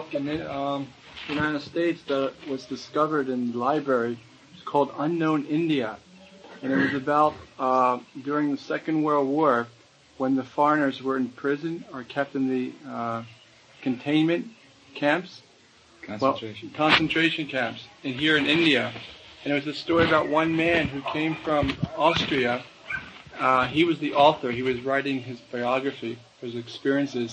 book in the United States that was discovered in the library. It's called Unknown India. And it was about during the Second World War when the foreigners were in prison or kept in the containment camps. Concentration camps here in India. And it was a story about one man who came from Austria. He was the author. He was writing his biography, his experiences.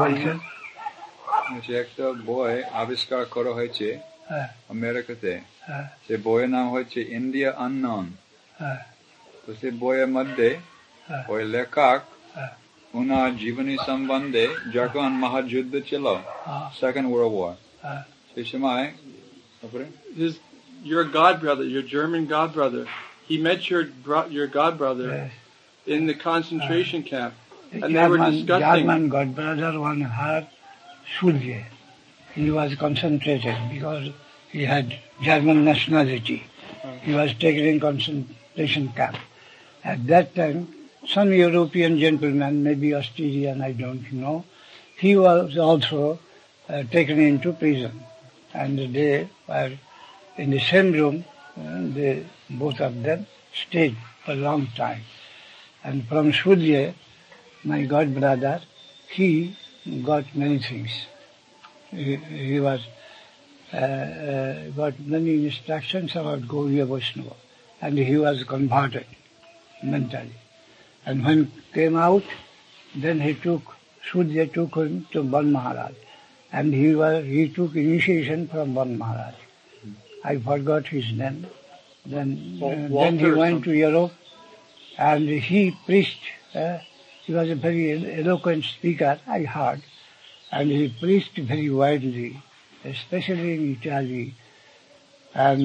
যে একটা বই আবিষ্কার করা হয়েছে আমেরিকাতে, সে বইয়ের নাম হচ্ছে ইন্ডিয়া আননোন। তো সে বইয়ের মধ্যে ওই লেখক ওনার জীবনী সম্বন্ধে যখন মহাযুদ্ধ ছিল, সেকেন্ড ওয়ার্ল্ড ওয়ার, সেই সময় your godbrother, your German godbrother, he met your godbrother in the concentration camp, and they were discussing. German godbrother one had Schulze. He was concentrated because he had German nationality. He was taken in concentration camp. At that time, some European gentleman, maybe Australian, I don't know, he was also taken into prison, and they were in the same room. Both of them stayed for a long time. And from Schulze, my godbrother, he got many things. He was got many instructions about Gauriya Vaishnava, and he was converted mentally. And when came out, then Schulze took him to Ban Maharaj, and he took initiation from Ban Maharaj. I forgot his name. Then he went to Europe, and he preached. He was a very eloquent speaker, I heard, and he preached very widely, especially in Italy and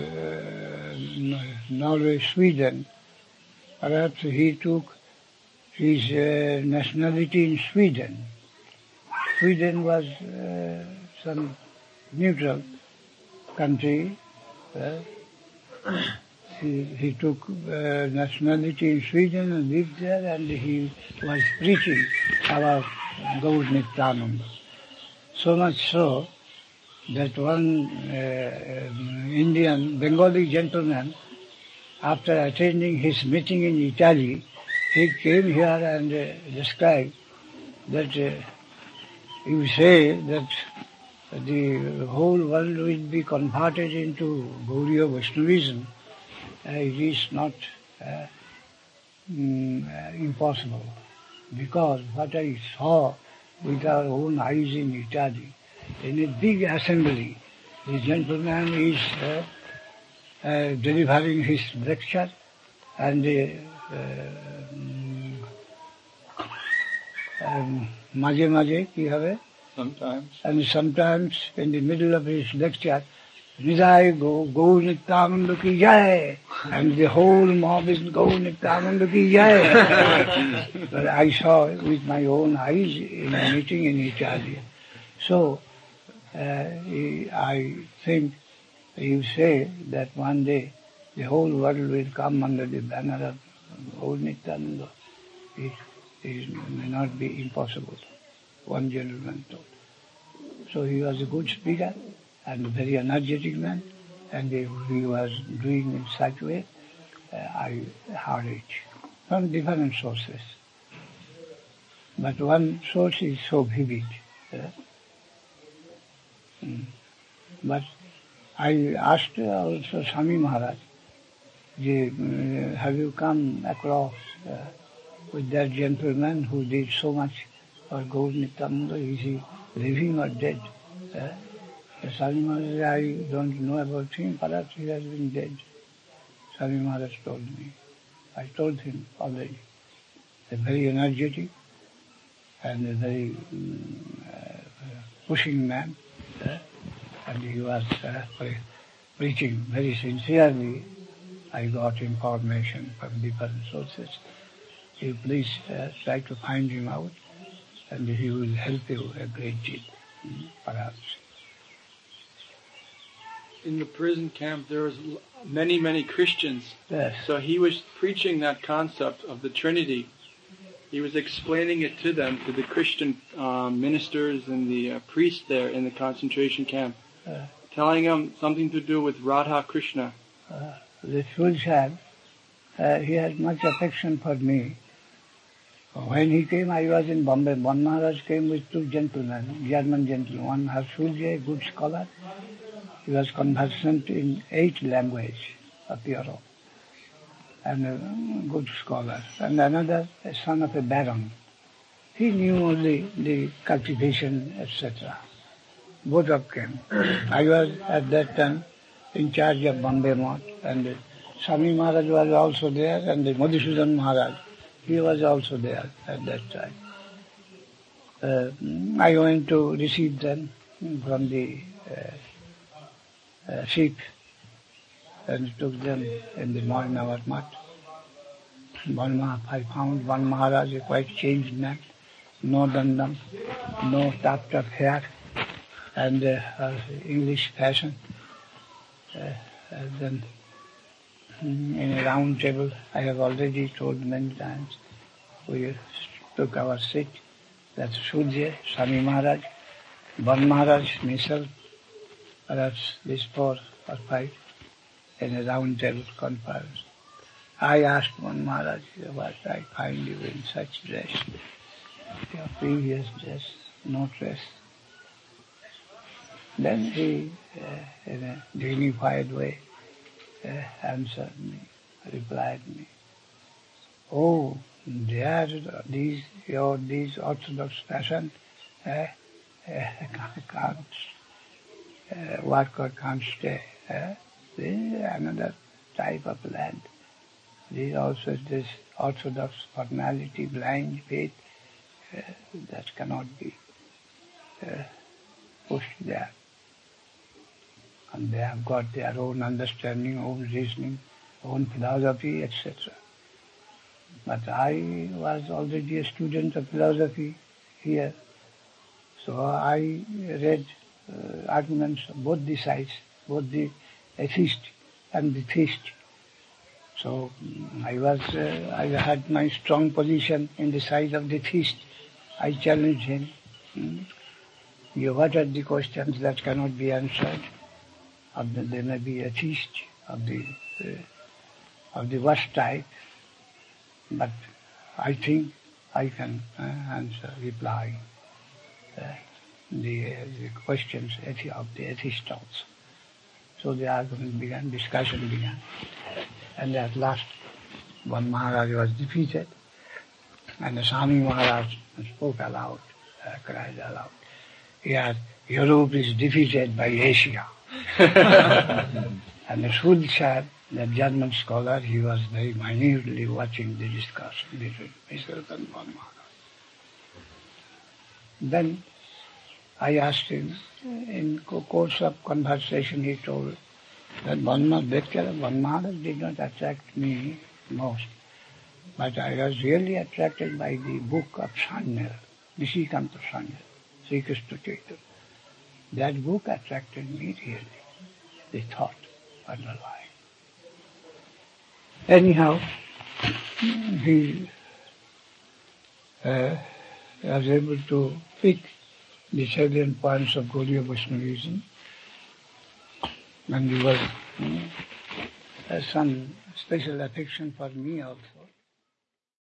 Norway, Sweden. Perhaps he took his nationality in Sweden. Sweden was some neutral country. He took nationality in Sweden and lived there, and he was preaching about Gaur Nityananda. So much so that one Indian Bengali gentleman, after attending his meeting in Italy, he came here and described that you say that the whole world will be converted into Gauriya Vaishnavism. It is not impossible, because what I saw with our own eyes in Italy, in a big assembly, the gentleman is delivering his lecture, and sometimes in the middle of his lecture, Nidai Gaur Nityananda ki jai, and the whole mob is Gaur Nityananda ki jai. But I saw it with my own eyes in a meeting in Italy. So I think you say that one day the whole world will come under the banner of Gaur Nityananda. It may not be impossible, one gentleman told. So he was a good speaker and a very energetic man, and he was doing in such a way, I heard it from different sources. But one source is so vivid. But I asked also Swami Maharaj, have you come across with that gentleman who did so much for Gaur Nityananda? Is he living or dead? Swami Maharaj, I don't know about him, perhaps he has been dead. Swami Maharaj told me. I told him already. A very energetic and a very pushing man, and he was preaching very sincerely. I got information from different sources. You please try to find him out, and he will help you a great deal, perhaps. In the prison camp, there was many Christians. Yes. So he was preaching that concept of the Trinity, he was explaining it to them, to the Christian ministers and the priests there in the concentration camp, telling them something to do with Radha Krishna. The Sud Sahib, he had much affection for me. When he came, I was in Bombay. One Maharaj came with two gentlemen, German gentlemen. One Harshulji, a good scholar. He was conversant in 8 languages of Europe, and a good scholar. And another, a son of a baron. He knew only the cultivation, etc. Both of them. I was at that time in charge of Bombay Math, and Swami Maharaj was also there, and the Madhusudan Maharaj, he was also there at that time. I went to receive them from the ship and took them in the Maharnavar Math. I found one Maharaj, a quite changed man, no dandam, no tuft of hair, and English fashion. And then in a round table, I have already told many times, we took our seat. That's Surya, Swami Maharaj, Van Maharaj, myself, perhaps these 4 or 5 in a round table conference. I asked one Maharaj, what I find you in such dress, your previous dress, no dress. Then he, in a dignified way, answered me, replied me, oh, these orthodox fashion can't work or can't stay. This is another type of land. This also this orthodox formality, blind faith, that cannot be pushed there. And they have got their own understanding, own reasoning, own philosophy, etc. But I was already a student of philosophy here, so I read arguments of both the sides, both the atheist and the theist. So I had my strong position in the side of the theist. I challenged him. What are the questions that cannot be answered? There may be a theist of the worst type, but I think I can reply the questions of the atheist also. So the argument began, discussion began, and at last one Maharaj was defeated, and the Swami Maharaj spoke aloud, cried aloud, "Here, Europe is defeated by Asia." And the Sud Sahib, the German scholar, he was very minutely watching the discussion between myself and one Maharaj. Then I asked him, in course of conversation he told that one Maharaj did not attract me most, but I was really attracted by the book of Sanyal, Nishikanta Sanyal, Sri Krishna Chaitanya. That book attracted me really, the thought underlying. Anyhow, he was able to pick the salient points of Gaudiya Vaishnavism, and he was some special affection for me also.